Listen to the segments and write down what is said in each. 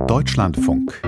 Deutschlandfunk.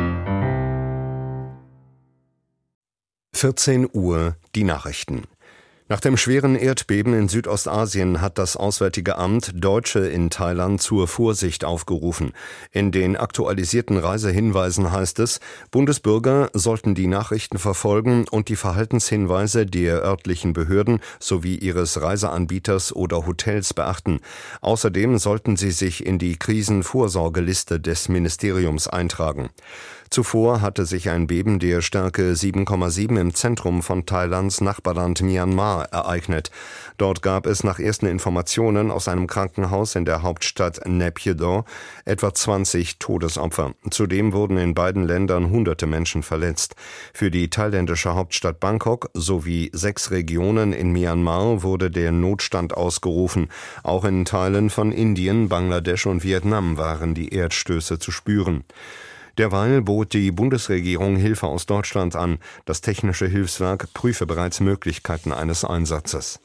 14 Uhr, die Nachrichten. Nach dem schweren Erdbeben in Südostasien hat das Auswärtige Amt Deutsche in Thailand zur Vorsicht aufgerufen. In den aktualisierten Reisehinweisen heißt es, Bundesbürger sollten die Nachrichten verfolgen und die Verhaltenshinweise der örtlichen Behörden sowie ihres Reiseanbieters oder Hotels beachten. Außerdem sollten sie sich in die Krisenvorsorgeliste des Ministeriums eintragen. Zuvor hatte sich ein Beben der Stärke 7,7 im Zentrum von Thailands Nachbarland Myanmar ereignet. Dort gab es nach ersten Informationen aus einem Krankenhaus in der Hauptstadt Naypyidaw etwa 20 Todesopfer. Zudem wurden in beiden Ländern hunderte Menschen verletzt. Für die thailändische Hauptstadt Bangkok sowie 6 Regionen in Myanmar wurde der Notstand ausgerufen. Auch in Teilen von Indien, Bangladesch und Vietnam waren die Erdstöße zu spüren. Derweil bot die Bundesregierung Hilfe aus Deutschland an. Das Technische Hilfswerk prüfe bereits Möglichkeiten eines Einsatzes.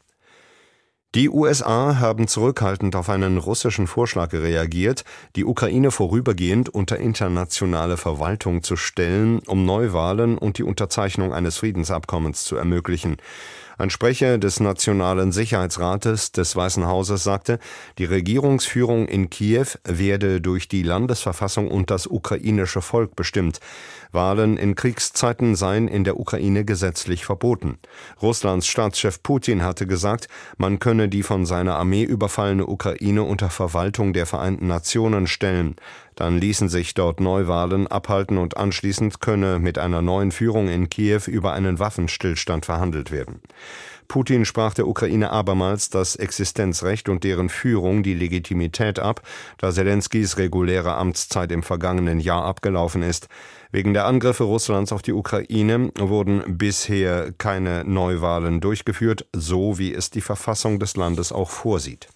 Die USA haben zurückhaltend auf einen russischen Vorschlag reagiert, die Ukraine vorübergehend unter internationale Verwaltung zu stellen, um Neuwahlen und die Unterzeichnung eines Friedensabkommens zu ermöglichen. Ein Sprecher des Nationalen Sicherheitsrates des Weißen Hauses sagte, die Regierungsführung in Kiew werde durch die Landesverfassung und das ukrainische Volk bestimmt. Wahlen in Kriegszeiten seien in der Ukraine gesetzlich verboten. Russlands Staatschef Putin hatte gesagt, man könne die von seiner Armee überfallene Ukraine unter Verwaltung der Vereinten Nationen stellen. Dann ließen sich dort Neuwahlen abhalten und anschließend könne mit einer neuen Führung in Kiew über einen Waffenstillstand verhandelt werden. Putin sprach der Ukraine abermals das Existenzrecht und deren Führung die Legitimität ab, da Selenskys reguläre Amtszeit im vergangenen Jahr abgelaufen ist. Wegen der Angriffe Russlands auf die Ukraine wurden bisher keine Neuwahlen durchgeführt, so wie es die Verfassung des Landes auch vorsieht.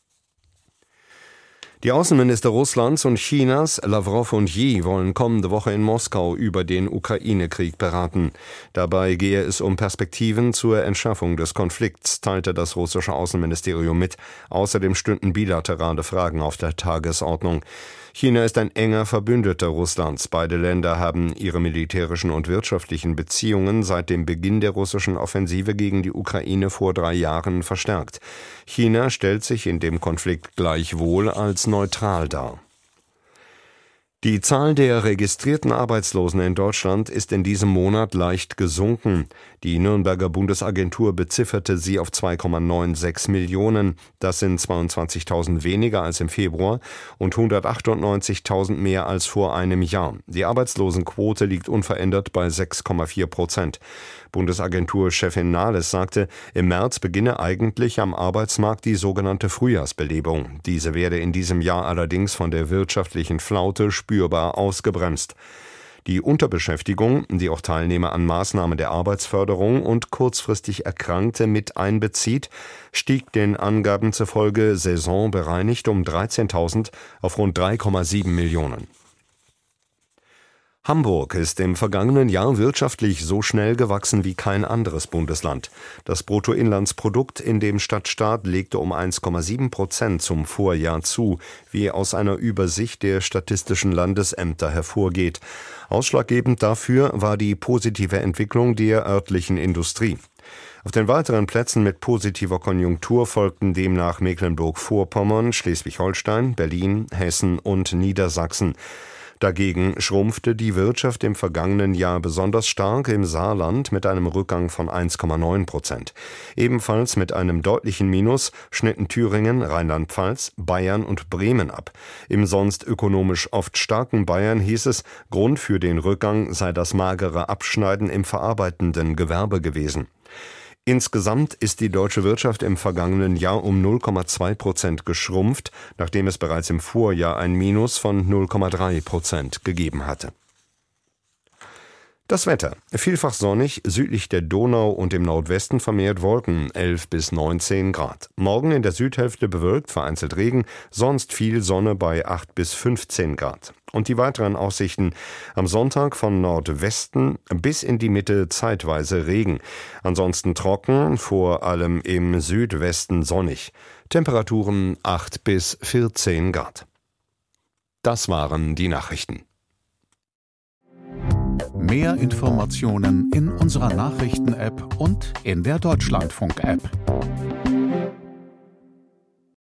Die Außenminister Russlands und Chinas, Lavrov und Yi, wollen kommende Woche in Moskau über den Ukraine-Krieg beraten. Dabei gehe es um Perspektiven zur Entschärfung des Konflikts, teilte das russische Außenministerium mit. Außerdem stünden bilaterale Fragen auf der Tagesordnung. China ist ein enger Verbündeter Russlands. Beide Länder haben ihre militärischen und wirtschaftlichen Beziehungen seit dem Beginn der russischen Offensive gegen die Ukraine vor 3 Jahren verstärkt. China stellt sich in dem Konflikt gleichwohl als neutral dar. Die Zahl der registrierten Arbeitslosen in Deutschland ist in diesem Monat leicht gesunken. Die Nürnberger Bundesagentur bezifferte sie auf 2,96 Millionen. Das sind 22.000 weniger als im Februar und 198.000 mehr als vor einem Jahr. Die Arbeitslosenquote liegt unverändert bei 6,4%. Bundesagenturchefin Nahles sagte, im März beginne eigentlich am Arbeitsmarkt die sogenannte Frühjahrsbelebung. Diese werde in diesem Jahr allerdings von der wirtschaftlichen Flaute spürbar ausgebremst. Die Unterbeschäftigung, die auch Teilnehmer an Maßnahmen der Arbeitsförderung und kurzfristig Erkrankte mit einbezieht, stieg den Angaben zufolge saisonbereinigt um 13.000 auf rund 3,7 Millionen. Hamburg ist im vergangenen Jahr wirtschaftlich so schnell gewachsen wie kein anderes Bundesland. Das Bruttoinlandsprodukt in dem Stadtstaat legte um 1,7% zum Vorjahr zu, wie aus einer Übersicht der Statistischen Landesämter hervorgeht. Ausschlaggebend dafür war die positive Entwicklung der örtlichen Industrie. Auf den weiteren Plätzen mit positiver Konjunktur folgten demnach Mecklenburg-Vorpommern, Schleswig-Holstein, Berlin, Hessen und Niedersachsen. Dagegen schrumpfte die Wirtschaft im vergangenen Jahr besonders stark im Saarland mit einem Rückgang von 1,9%. Ebenfalls mit einem deutlichen Minus schnitten Thüringen, Rheinland-Pfalz, Bayern und Bremen ab. Im sonst ökonomisch oft starken Bayern hieß es, Grund für den Rückgang sei das magere Abschneiden im verarbeitenden Gewerbe gewesen. Insgesamt ist die deutsche Wirtschaft im vergangenen Jahr um 0,2% geschrumpft, nachdem es bereits im Vorjahr ein Minus von 0,3% gegeben hatte. Das Wetter. Vielfach sonnig, südlich der Donau und im Nordwesten vermehrt Wolken, 11 bis 19 Grad. Morgen in der Südhälfte bewölkt, vereinzelt Regen, sonst viel Sonne bei 8 bis 15 Grad. Und die weiteren Aussichten: am Sonntag von Nordwesten bis in die Mitte zeitweise Regen. Ansonsten trocken, vor allem im Südwesten sonnig. Temperaturen 8 bis 14 Grad. Das waren die Nachrichten. Mehr Informationen in unserer Nachrichten-App und in der Deutschlandfunk-App.